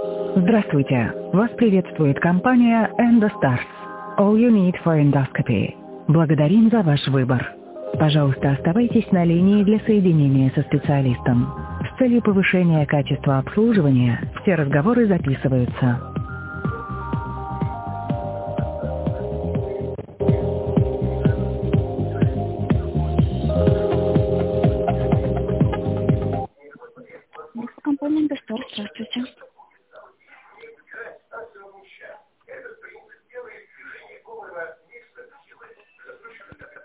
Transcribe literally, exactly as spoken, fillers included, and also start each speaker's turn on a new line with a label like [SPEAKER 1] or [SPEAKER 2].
[SPEAKER 1] Здравствуйте! Вас приветствует компания EndoStars. All you need for endoscopy. Благодарим за ваш выбор. Пожалуйста, оставайтесь на линии для соединения со специалистом. С целью повышения качества обслуживания все разговоры записываются.
[SPEAKER 2] Компания EndoStars, здравствуйте.